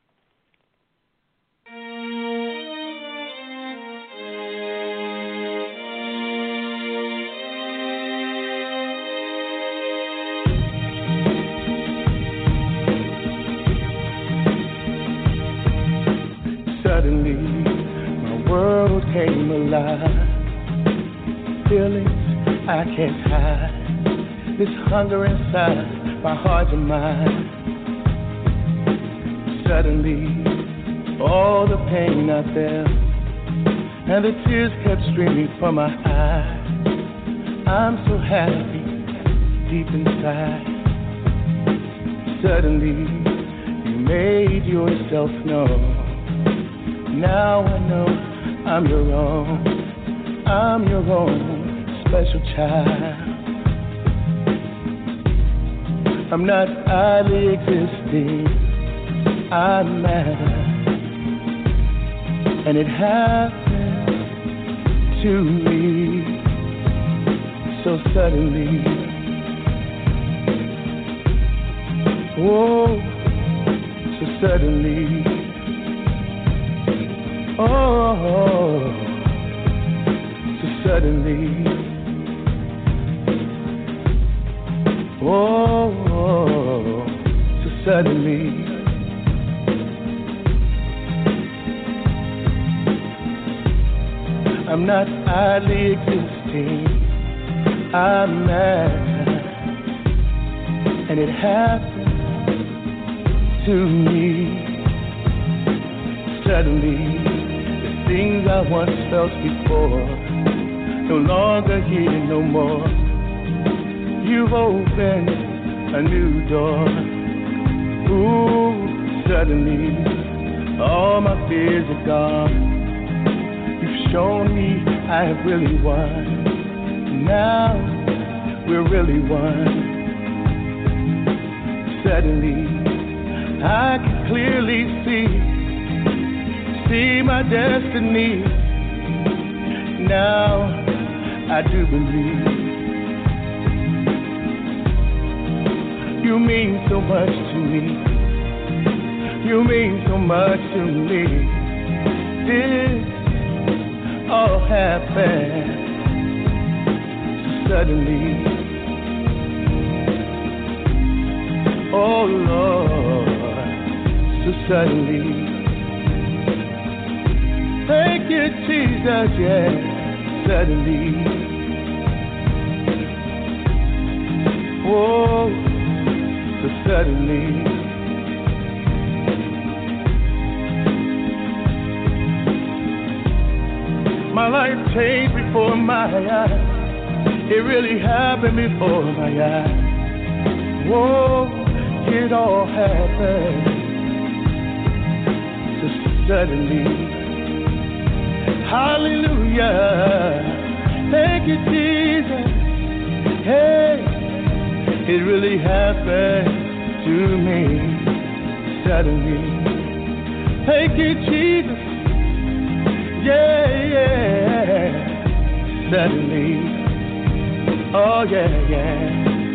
Suddenly, my world came alive. Feelings I can't hide. This hunger inside my heart and mind. Suddenly, all the pain I felt and the tears kept streaming from my eyes. I'm so happy deep inside. Suddenly, you made yourself known. Now I know I'm your own. I'm your own special child. I'm not idly existing, I matter. And it happened to me so suddenly. Oh, so suddenly. Oh, so suddenly. Oh, so suddenly. I'm not idly existing, I'm mad. And it happened to me suddenly. The things I once felt before, no longer here no more. You've opened a new door. Ooh, suddenly, all my fears are gone. You've shown me I have really won. Now, we're really one. Suddenly, I can clearly see, see my destiny. Now, I do believe. You mean so much to me. You mean so much to me. This all happened so suddenly. Oh Lord, so suddenly. Thank you, Jesus, yeah, suddenly. Oh. So suddenly, my life changed before my eyes. It really happened before my eyes. Whoa, it all happened just suddenly. Hallelujah. Thank you, Jesus. Hey, it really happened to me suddenly. Thank you, Jesus. Yeah, yeah. Suddenly. Oh, yeah, yeah.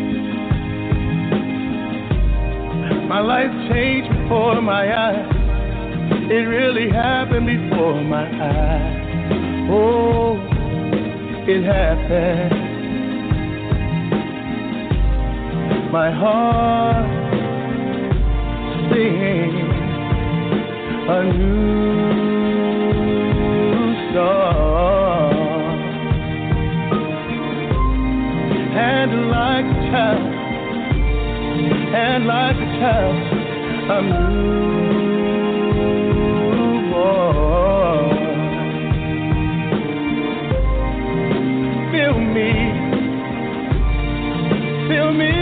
My life changed before my eyes. It really happened before my eyes. Oh, it happened. My heart sings a new song, and like a child, and like a child, I'm newborn. Feel me, feel me.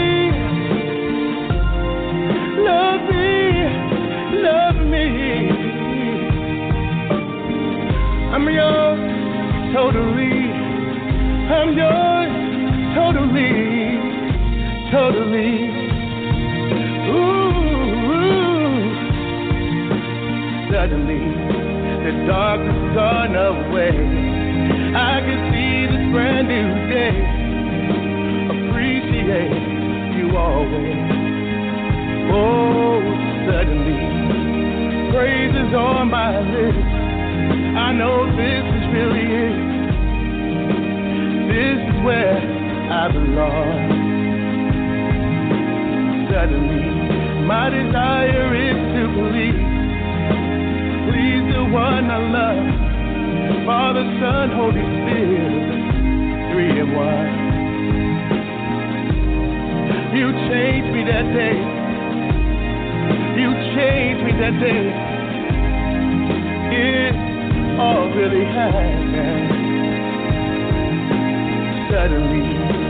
Love me, love me. I'm yours totally. I'm yours totally, totally. Ooh, suddenly the darkness is gone away. I can see this brand new day. Appreciate you always. Oh, suddenly, praises on my lips. I know this is really it. This is where I belong. Suddenly, my desire is to believe. Please the one I love. Father, Son, Holy Spirit, three in one. You changed me that day. You changed me that day. It all really happened suddenly.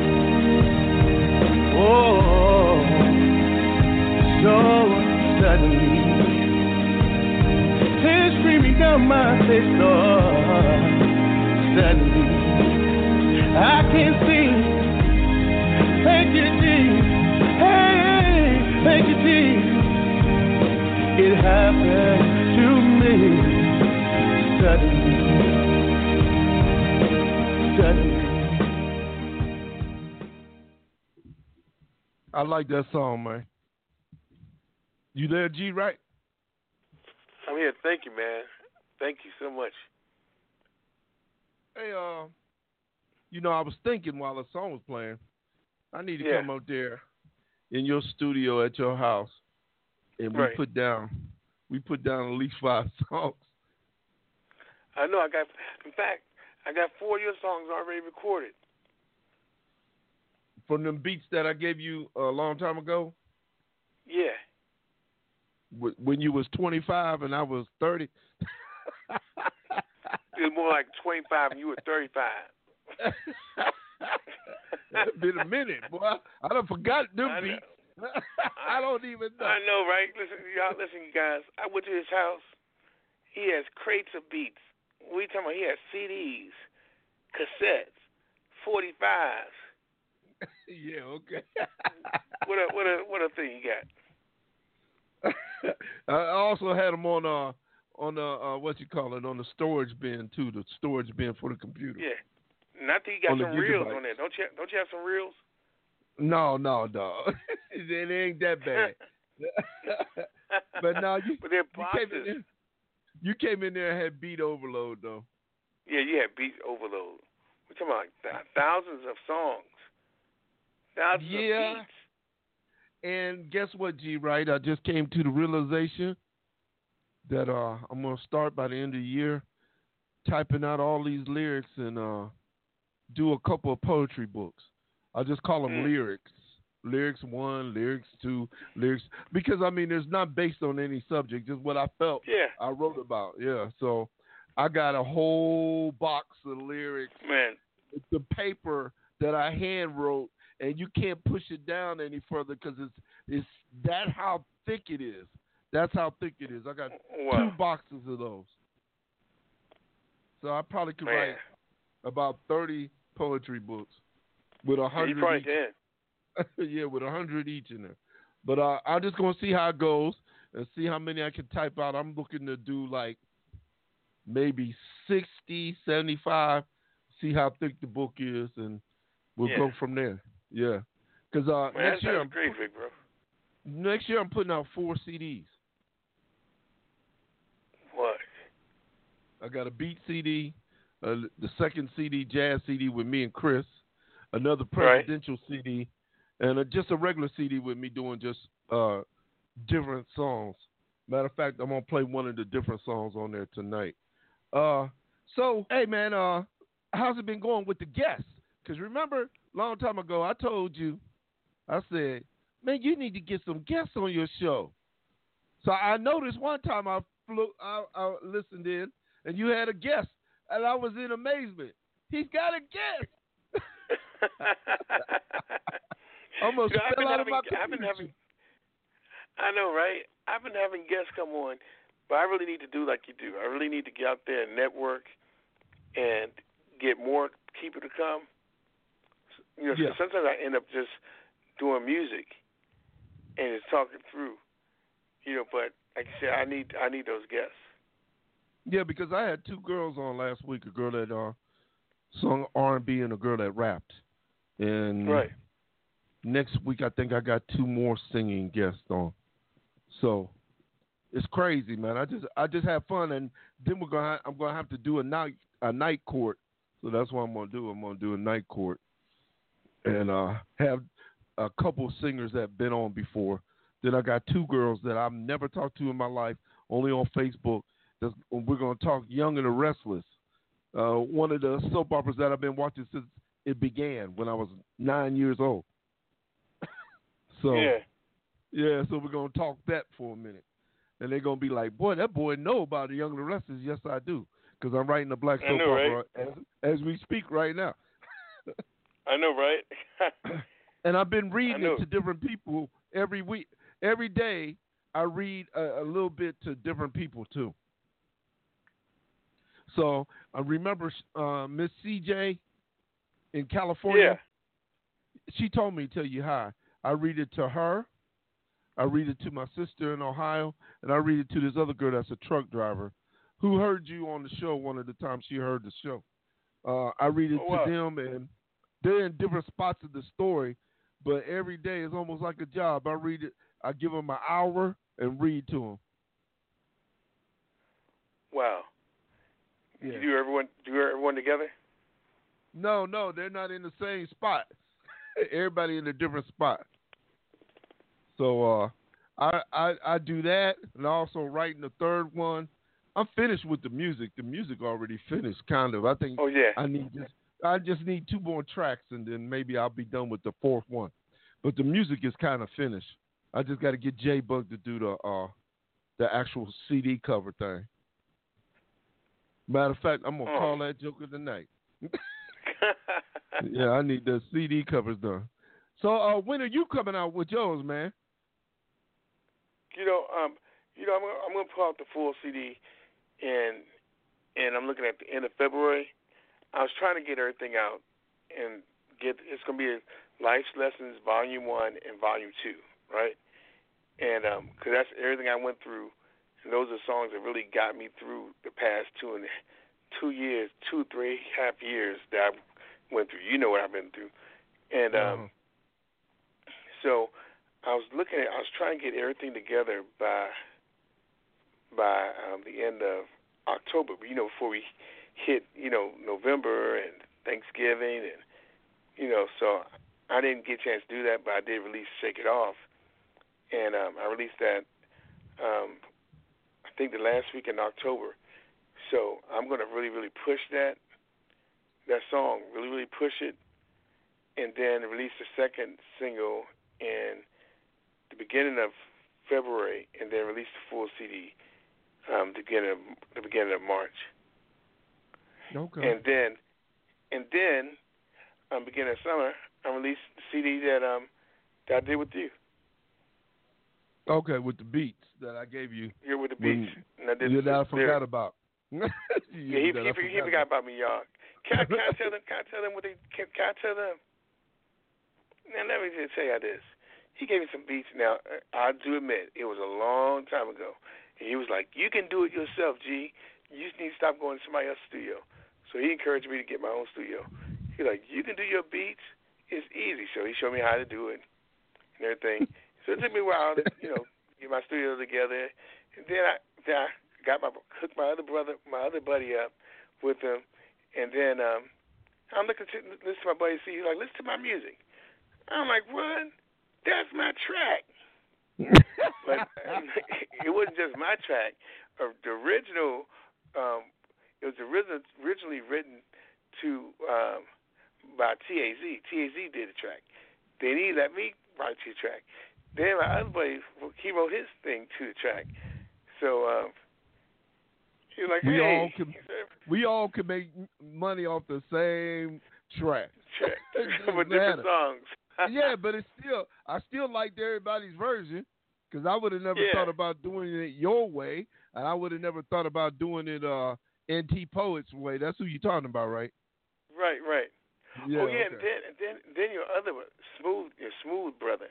Oh, so suddenly. Tears streaming down my face, Lord. Suddenly, I can see. Thank you, Jesus. Hey, thank you, Jesus. It happened to me suddenly, suddenly. I like that song, man. You there, G, right? I'm here. Thank you, man. Thank you so much. Hey, uh, you know, I was thinking while the song was playing, I need to Yeah. come out there in your studio at your house. And we Right. put down, we put down at least five songs. I know. I got. In fact, I got four of your songs already recorded. From them beats that I gave you a long time ago, Yeah. wh- when you was twenty-five and I was thirty. It was more like twenty-five and you were thirty-five. It's been a minute, boy. I done forgot them I know. beats. I don't even know. I know, right? Listen, y'all, listen, you guys. I went to his house. He has crates of beats. We talking about? He has C Ds, cassettes, forty-fives. Yeah, okay. What a what a what a thing you got. I also had them on uh on uh, uh what you call it on the storage bin too, the storage bin for the computer. Yeah. Not that you got On the some reels gigabytes. on there. Don't you? Don't you have some reels? No, no, dog. It ain't that bad. But now you, But they're you came in boxes. there. You came in there and had beat overload though. Yeah, you had beat overload. We're talking about th- thousands of songs. Thousands Yeah. of beats. And guess what, G, right? I just came to the realization that uh, I'm going to start by the end of the year typing out all these lyrics and uh, do a couple of poetry books. I just call them Mm. lyrics. Lyrics one, lyrics two, lyrics. Because, I mean, it's not based on any subject, just what I felt Yeah. I wrote about. Yeah, so I got a whole box of lyrics. Man. The paper that I hand wrote and you can't push it down any further because it's it's that how thick it is. That's how thick it is. I got wow. two boxes of those, so I probably could Man. write about thirty poetry books with a hundred. You probably each. can. Yeah, with a hundred each in there. But uh, I'm just gonna see how it goes and see how many I can type out. I'm looking to do like maybe sixty, seventy-five. See how thick the book is, and we'll yeah. go from there. Yeah, because uh, Man, next year I'm great, big bro. next year I'm putting out four C Ds. What? I got a beat C D, uh, the second C D, jazz C D with me and Chris, another presidential right. C D, and a, just a regular C D with me doing just uh, different songs. Matter of fact, I'm gonna play one of the different songs on there tonight. Uh, so hey man, uh, how's it been going with the guests? Because remember, a long time ago, I told you, I said, man, you need to get some guests on your show. So I noticed one time I flew, I, I listened in, and you had a guest, and I was in amazement. He's got a guest. Almost Dude, I've fell been out having, of my I've been having, I know, right? I've been having guests come on, but I really need to do like you do. I really need to get out there and network and get more people to come. You know, yeah. sometimes I end up just doing music and just talking through. You know, but like I said, I need I need those guests. Yeah, because I had two girls on last week, a girl that uh, sung R and B and a girl that rapped. And right. next week I think I got two more singing guests on. So it's crazy, man. I just I just have fun, and then we're gonna I'm gonna have to do a night a night court. So that's what I'm gonna do. I'm gonna do a night court and uh, have a couple of singers that have been on before. Then I got two girls that I've never talked to in my life, only on Facebook. That's, we're gonna talk Young and the Restless, uh, one of the soap operas that I've been watching since it began when I was nine years old. so yeah. yeah, so we're gonna talk that for a minute, and they're gonna be like, "Boy, that boy know about the Young and the Restless." Yes, I do, because I'm writing a black soap know, opera right? as, as we speak right now. I know, right? And I've been reading it to different people every week, every day. I read a, a little bit to different people too. So I remember uh, Miss C J in California. Yeah. She told me to tell you hi. I read it to her. I read it to my sister in Ohio, and I read it to this other girl that's a truck driver who heard you on the show one of the times she heard the show. Uh, I read it oh, to wow. them, and they're in different spots of the story, but every day is almost like a job. I read it. I give them an hour and read to them. Wow. Yeah. You do everyone do everyone together? No, no, they're not in the same spot. Everybody in a different spot. So uh, I, I I do that, and also writing the third one. I'm finished with the music. The music already finished, kind of. I think. Oh yeah. I need just I just need two more tracks, and then maybe I'll be done with the fourth one. But the music is kind of finished. I just got to get J Bug to do the uh the actual C D cover thing. Matter of fact, I'm gonna oh. call that joker tonight. Yeah, I need the C D covers done. So uh, when are you coming out with yours, man? You know, um, you know, I'm gonna, I'm gonna pull out the full C D, and and I'm looking at the end of February. I was trying to get everything out and get. It's gonna be Life's Lessons Volume One and Volume Two, right? And um, cause that's everything I went through, and those are songs that really got me through the past two and two years, two three half years that I went through. You know what I've been through, and um, uh-huh. so. I was looking at, I was trying to get everything together by by um, the end of October, you know, before we hit, you know, November and Thanksgiving, and you know, so I didn't get a chance to do that, but I did release "Shake It Off," and um, I released that, um, I think the last week in October. So I'm going to really, really push that that song, really, really push it, and then release the second single in the beginning of February, and then release the full C D um, the beginning of the beginning of March. Okay. And then, and then, um, beginning of summer, I release the C D D that um that I did with you. Okay, with the beats that I gave you. Here with the when, beats. And I did you the, that I forgot there. about. yeah, he, he, he, he forgot about me, y'all. Can I, can I tell them? Can I tell them what they? Can, can I tell them? Now let me just tell you this. He gave me some beats. Now I do admit it was a long time ago, and he was like, "You can do it yourself, G. You just need to stop going to somebody else's studio." So he encouraged me to get my own studio. He's like, "You can do your beats. It's easy." So he showed me how to do it and everything. So it took me a while to, you know, get my studio together. And then I, then I got my hooked my other brother, my other buddy up with him. And then um, I'm looking to listen to my buddy. See, he's like, "Listen to my music." I'm like, "What? That's my track." But it wasn't just my track. Uh, the original, um, it was originally originally written to um, by T A Z. T A Z did the track. Then he let me write the track. Then my other buddy, he wrote his thing to the track. So um, he was like, we "Hey." all can, we all can make money off the same track. Track. With different songs. Yeah, but it's still, I still liked everybody's version because I would have never yeah. thought about doing it your way, and I would have never thought about doing it uh, N T Poet's way. That's who you're talking about, right? Right, right. Yeah, oh yeah, okay. and then then then your other one, smooth, your smooth brother.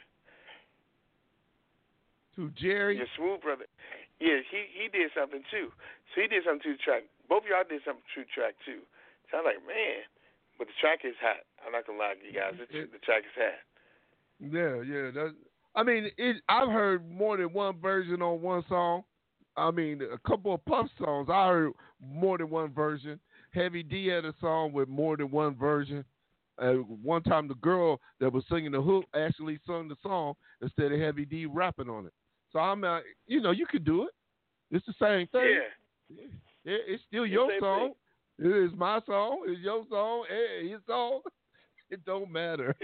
To Jerry. Your smooth brother. Yeah, he he did something too. So he did something to the track. Both of y'all did something to the track too. So I'm like, man, but the track is hot. I'm not gonna lie to you guys. The, the track is hot. Yeah, yeah. That's, I mean, it, I've heard more than one version on one song. I mean, a couple of Puff songs, I heard more than one version. Heavy D had a song with more than one version. Uh, one time, the girl that was singing the hook actually sung the song instead of Heavy D rapping on it. So I'm, uh, you know, you could do it. It's the same thing. Yeah. It, it's still your same song. Thing. It is my song. It's your song. Hey, his song. It don't matter.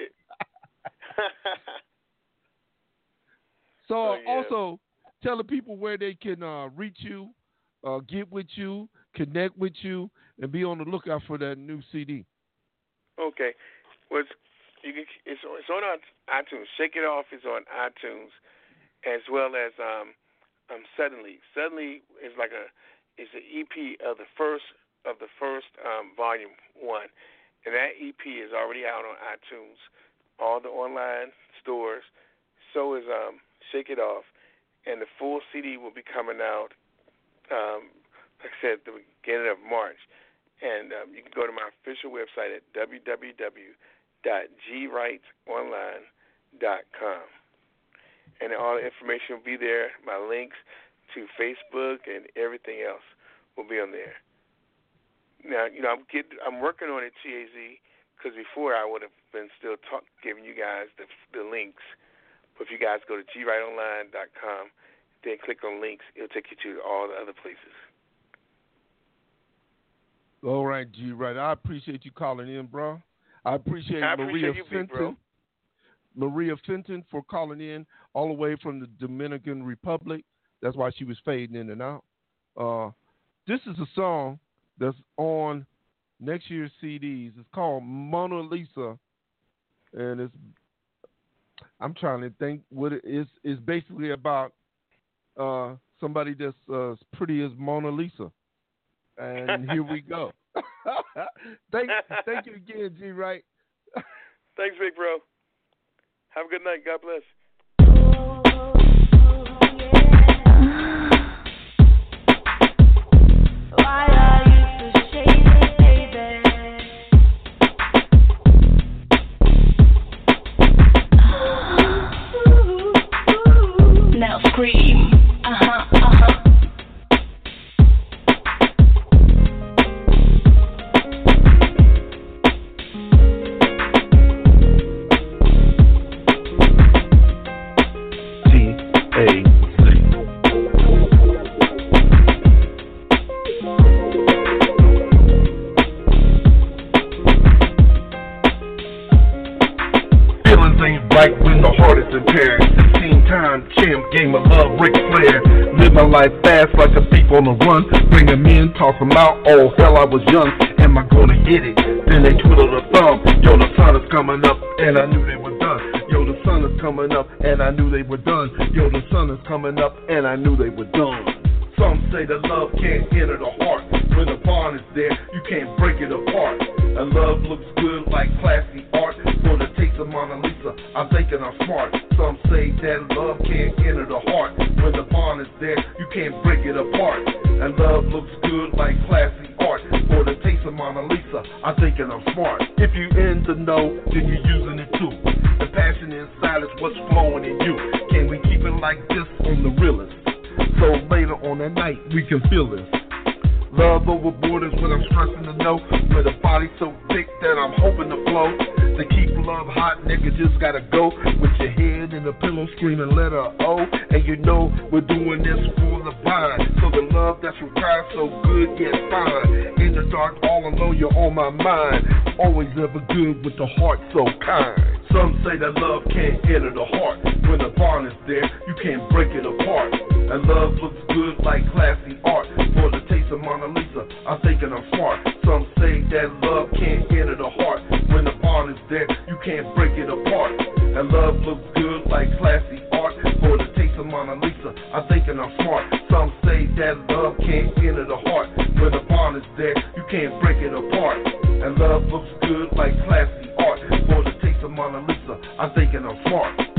So oh, yeah. also tell the people where they can uh, reach you, uh, get with you, connect with you, and be on the lookout for that new C D. Okay, well, it's, you can, it's, it's on iTunes. Shake It Off is on iTunes, as well as um, um, Suddenly. Suddenly is like a is an E P of the first of the first um, volume one, and that E P is already out on iTunes, all the online stores. So is um, Shake It Off, and the full C D will be coming out. Um, like I said, the beginning of March. And um, you can go to my official website at w w w dot g wright online dot com. And all the information will be there. My links to Facebook and everything else will be on there. Now, you know, I'm, get, I'm working on it, T A Z, because before I would have been still talk, giving you guys the, the links. But if you guys go to g wright online dot com, then click on links, it'll take you to all the other places. All right, G. Right. I appreciate you calling in, bro. I appreciate, I Maria appreciate you, Fenton. big bro. Maria Fenton for calling in all the way from the Dominican Republic. That's why she was fading in and out. Uh, this is a song that's on next year's C Ds. It's called Mona Lisa, and it's. I'm trying to think what it is. It's basically about uh, somebody that's uh, as pretty as Mona Lisa. And here we go. thank, thank you again, G. Wright. Thanks, big bro. Have a good night. God bless. Why are you so shady, baby? Now scream. Uh-huh, uh-huh. Right when the heart is impaired. sixteen-time champ, game of love, Ric Flair. Live my life fast like a thief on the run. Bring 'em in, toss 'em out. Oh hell, I was young. Am I gonna hit it? Then they twiddled a thumb. Yo, the sun is coming up, and I knew they were done. sun is coming up, and I knew they were done. Yo, the sun is coming up, and I knew they were done. Some say that love can't enter the heart. When the bond is there, you can't break it apart. And love looks good like classy art. For the taste of Mona Lisa, I'm thinking I'm smart. Some say that love can't enter the heart. When the bond is there, you can't break it apart. And love looks good like classy art. For the taste of Mona Lisa, I'm thinking I'm smart. If you in to know, then you're using it too. The passion inside is what's flowing in you. Can we keep it like this on the realest? So later on that night, we can feel this. Love overboard is what I'm stressing to know. With a body so thick that I'm hoping to flow. To keep love hot, nigga, just gotta go. With your head in the pillow screaming letter O. And you know we're doing this for the vine. So the love that's required so good, yet fine. In the dark, all alone, you're on my mind. Always ever good with the heart so kind. Some say that love can't enter the heart. When the bond is there, you can't break it apart. And love looks good like classy art. For the taste of Mona Lisa, I'm thinking I'm smart. Some say that love can't enter the heart. When the bond is there, you can't break it apart. And love looks good like classy art. For the taste of Mona Lisa, I'm thinking I'm smart. Some say that love can't enter the heart. When the bond is there, you can't break it apart. And love looks good like classy art. For the taste of Mona Lisa, I'm thinking I'm smart.